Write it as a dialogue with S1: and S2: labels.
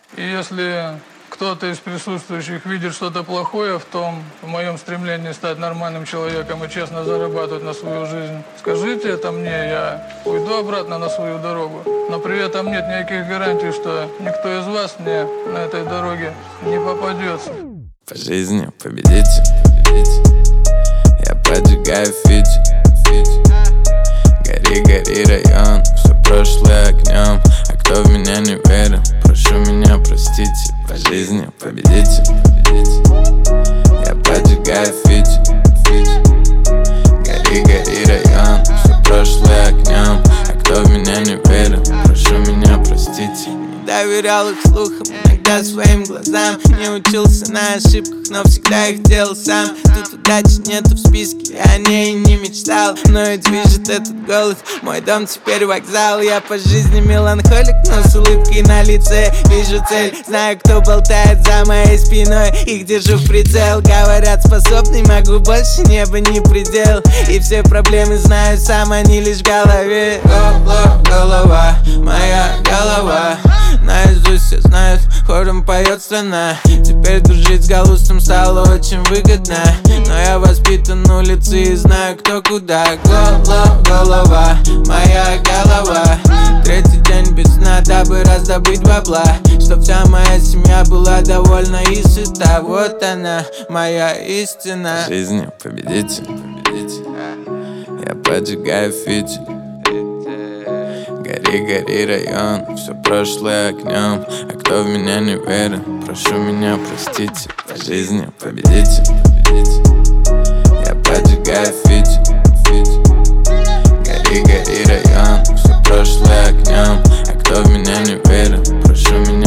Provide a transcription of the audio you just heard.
S1: И если кто-то из присутствующих видит что-то плохое в моем стремлении стать нормальным человеком и честно зарабатывать на свою жизнь, скажите это мне, я уйду обратно на свою дорогу. Но при этом нет никаких гарантий, что никто из вас мне на этой дороге не попадется.
S2: По жизни победите, я поджигаю фити. Гори, гори, район, все прошлое огнем. А кто в меня не верил, прошу меня простите. По жизни победите, я поджигаю фити. Гори, гори, район, все прошлое огнем. А кто в меня не верил, прошу меня простите.
S3: Не доверял их слухам, иногда своим глазам. Не учился на ошибках, но всегда их делал сам. Тут удачи нету в списке, я о ней не мечтал. Но и движет этот голос, мой дом теперь вокзал. Я по жизни меланхолик, но с улыбкой на лице. Вижу цель, знаю, кто болтает за моей спиной. Их держу в прицел, говорят способный, могу больше, небо не предел. И все проблемы знаю сам, они лишь в голове. Голова, моя голова. Наизусть все знают, хором поет страна. Теперь дружить с Галустом стало очень выгодно. Но я воспитан улицы и знаю, кто куда. Голова, моя голова. Третий день без сна, дабы раздобыть бабла, чтоб вся моя семья была довольна и сыта. Вот она, моя истина.
S2: По жизни победите, я поджигаю фити. Гори, гори, район, все прошлое огнем. А кто в меня не верил, прошу меня простите. По жизни победите, я поджигаю фити. Гори, гори, район, все прошлое огнем. А кто в меня не верил, прошу меня